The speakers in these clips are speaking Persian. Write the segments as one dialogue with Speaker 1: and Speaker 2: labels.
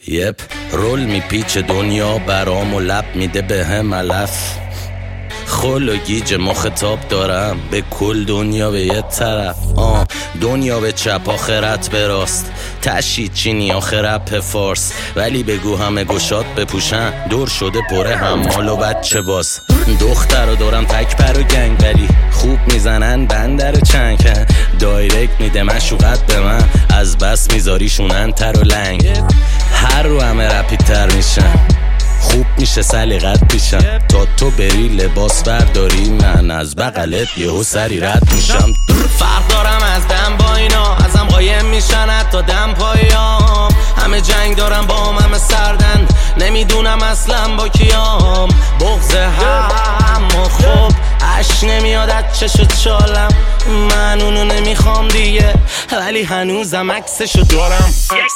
Speaker 1: یپ رول میپیچه دنیا برام و لب میده به هم علف خل و گیج مخاطب دارم به کل دنیا به یه طرف دنیا به چپ آخرت به راست تشید چینی آخرت فارس ولی بگو همه گشاد بپوشن دور شده پره همال و بچه باز دختر رو دارم تک پر و گنگ ولی خوب میزنن بندر چنگ دایرکت میده مشوقت به من از بس میذاریشونن تر و لنگ هر رو همه رپید تر میشن خوب میشه سلیقت پیشم تا تو بری لباس برداری من از بغلت یهو سری رد میشم
Speaker 2: فرق دارم از دم با اینا ازم قایم میشن حتی دم پایام همه جنگ دارم با همه سردن نمیدونم اصلا با کیام بغض هم و خوب عشق نمیاد از چش و چالم من اونو نمیخوام دیگه ولی هنوزم عکسشو دارم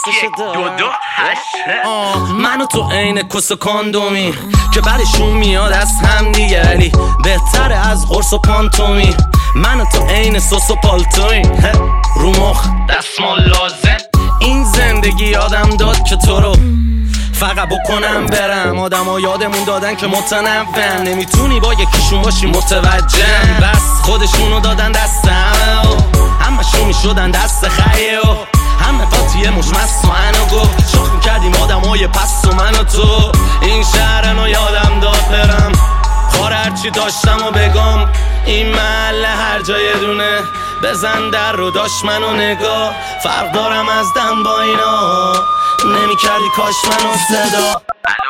Speaker 2: منو تو عین کس و کاندومی که بعدشون میاد از هم دیگه ولی بهتره از قرص و پانتومی منو تو عین سوس و پالتوی رو مخ دستمال لازم این زندگی یادم داد که تو رو فقط بکنم برم آدم ها یادمون دادن که متنوعن نمیتونی با یکیشون باشی متوجه بس خودشونو دادن دست همه شون میشدن دست خیه همه پاتیه مشمست منو گفت شاخ میکردیم آدم های پس و من و تو این شهرنو یادم داد برم خار هرچی داشتم و بگم این محله هر جای دونه بزن در رو داشت منو نگاه فرق دارم از دم با اینا نمی کردی کاش منو صدا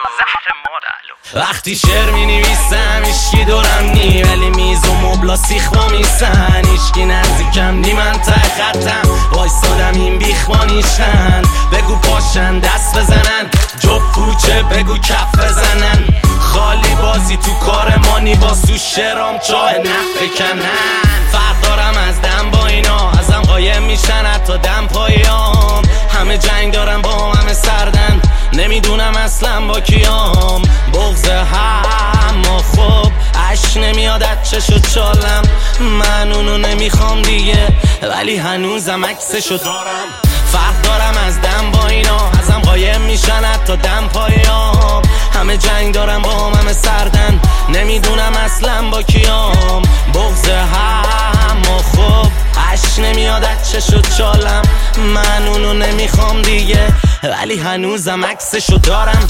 Speaker 2: وقتی شعر می نویسم ایشکی دورم نی ولی میز و مبلا سیخ با میسن ایشکی نزدیکم نی من ته خطم وایستادم این بیخوانیشن بگو پاشن دست بزنن جب پوچه بگو کف بزنن خالی بازی تو کار مانی باز تو شعرام چاه نف بکنن فرق دارم از دم با اینا ازم قایم میشن حتی دم پایام همه جنگ دارم با همه سردن نمیدونم اصلا با کیام بغض هم و خوب عشق نمیاد از چش و چالم من اونو نمیخوام دیگه ولی هنوزم عکسشو دارم فرق دارم از دم با اینا ازم قایم میشن حتی دم پایام همه جنگ دارم با همه سردن نمیدونم اصلا با کیام بغض هم و خوب عشق نمیاد از چش و چالم من اونو نمیخوام دیگه ولی هنوزم عکسشو دارم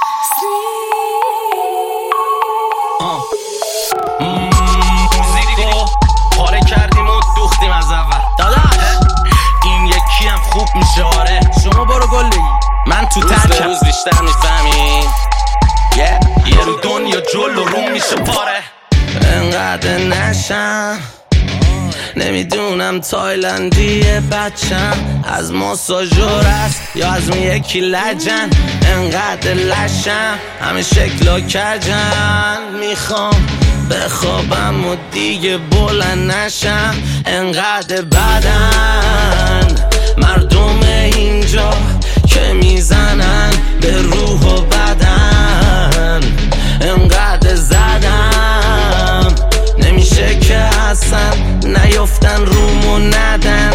Speaker 2: موزیکو پاره کردیم و دوختیم از اول داداش این یکی هم خوب میشه آره شما برو گل بگی من تو ترکم روز بیشتر میفهمی یه رو دنیا جلو روم میشه پاره انقدر نشم نمیدونم تایلندیه بچم از ماساژور است یا از اون یکی لجن انقدر لشم همه شکلا کجن میخوام بخوابم و دیگه بلند نشم انقدر بدن مردم اینجا که میزنن به روح و بدن انقدر زدم نمیشه که اصلا نیفتن رومو ندن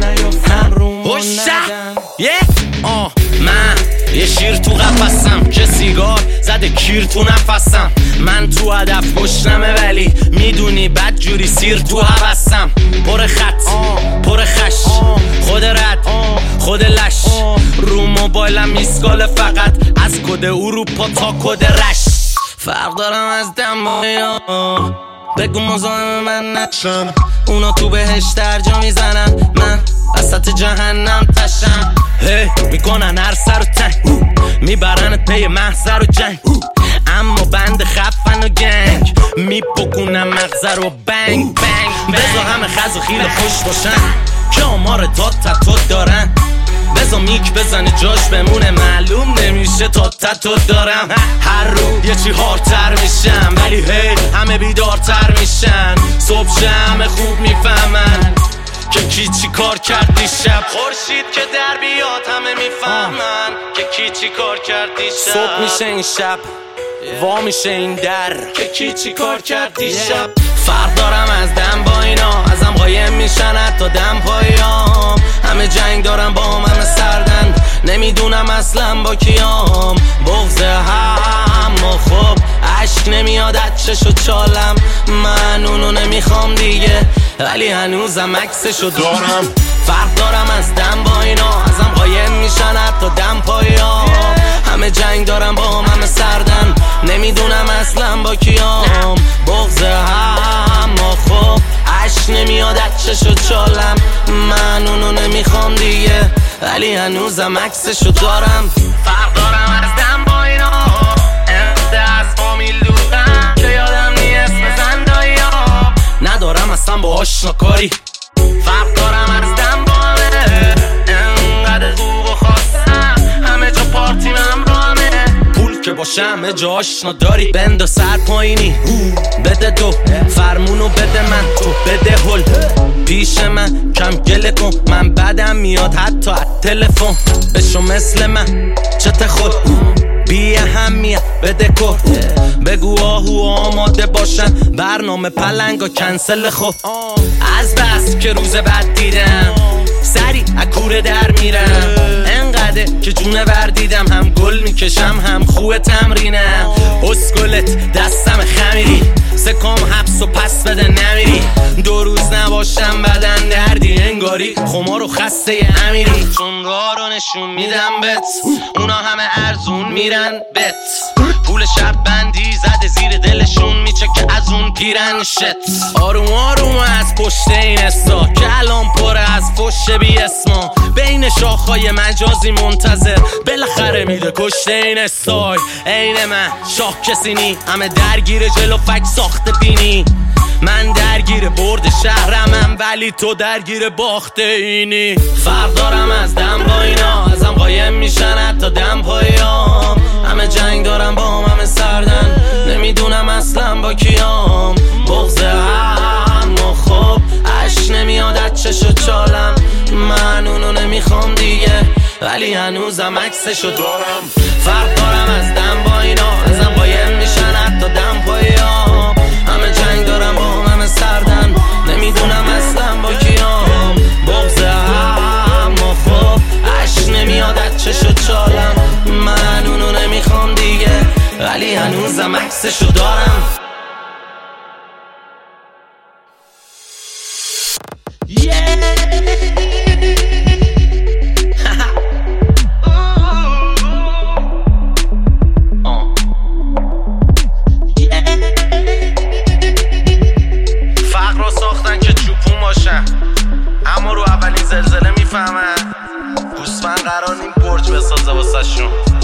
Speaker 2: من یه شیر تو قفسم که سیگار زده کیر تو نفسم من تو هدف گشنمه ولی میدونی بد جوری سیر تو حوستم پر خط پر خش خود رد خود لش رو موبایلم میسکاله فقط از کد اروپا تا کد رش فرق دارم از دمایا بگو مزاحم من نشم اونا تو بهش درجا میزنن من وسط جهنم تشم میکنن هر سر و تنگ میبرنت پی محضر و جنگ اما بند خفن و گنگ میپکونم مغزر و بنگ بنگ بزا همه خز و خیل خوش باشن که آمار داد تتو دارن بزا میک بزنه جاش بمونه معلوم نمیشه تا تتو دارم هر رو یه چی هارتر میشم ولی همه بیدارتر میشن صبح همه خوب میفهمن که کی چی کار کرد دیشب خورشید که در بیاد همه میفهمن که کی چی کار کرد دیشب صبح میشه این شب وا میشه این در که کی چی کار کرد دیشب فرق دارم از دم با اینا، ازم قایم میشن حتی دم پایام. همه جنگ دارم با همه سردن، نمیدونم اصلا با کیام. بغض هم و خب عشق نمیاد از چش و چالم، من اونو نمیخوام دیگه ولی هنوزم عکسشو دارم. فرق دارم از دم با اینا، ازم قایم میشن حتی دم پایام. همه جنگ دارم با همه سردن، نمیدونم اصلا با کیام. بغض هم و خب عشق نمیاد از چش و چالم، من اونو نمیخوام دیگه ولی هنوزم عکسشو دارم. فرق دارم از دم با اینا، انده از فامیل دورم که یادم نیست بزن دایا، ندارم اصلا با آشنا کاری. فرق دارم از دم با همه، انقدر خوب و خواستم همه جا پارتی من رامه. پول که باشه همه جا آشنا داری، بند سر پایینی بده دو، فرمونو بده من تو بده هل. پیش من کم گله کن، من بدم میاد حتی از تلفن. بشو مثل من چته خود بی اهمیت بده کن. بگو آهو آماده باشن، برنامه پلنگا کنسل خب. از بس که روز بد دیدم سری اکوره در میرم، انقدر که جونه بردیدم هم گل میکشم هم خوه تمرینم. اسکلت دستم خمیری، سکام حبس و پس بده نمیری. 2 روز نباشم بدن دردی انگاری خمار و خسته امیری. چون راه رو نشون میدم بت، اونا همه ارزون میرن بت. پول شب بندی زده زیر دلشون میچه که از اون پیرن شت. آروم آروم از پشت این استا که الان پره از فش بی اسما. بین شاخهای مجازی منتظر بالاخره میده کشته این استای. عین من شاه کسی نی، همه درگیر جلو فک ساخته بینی. من درگیر برد شهرمم ولی تو درگیر باخته اینی. فرق دارم از دم با اینا، ازم قایم میشن حتی دم پایام. همه جنگ دارم با همه سردن، نمیدونم اصلا با کیام. بغض هم و خب عشق نمیاد از چش و چالم، من اونو نمیخوام دیگه ولی هنوزم عکسشو دارم. فرق دارم از دم با اینا، ازم قایم میشن حتی دم پایام. همه جنگ دارم با همه سردن، نمیدونم اصلا با کیام. بغض هم و خب عشق نمیاد از چش و چالم، من اونو نمیخوام دیگه ولی هنوزم عکسشو دارم. فقر رو ساختن که چوپون باشن، اما رو اولین زلزله میفهمن گوسفند قرار نیم برج بسازه واسه شون.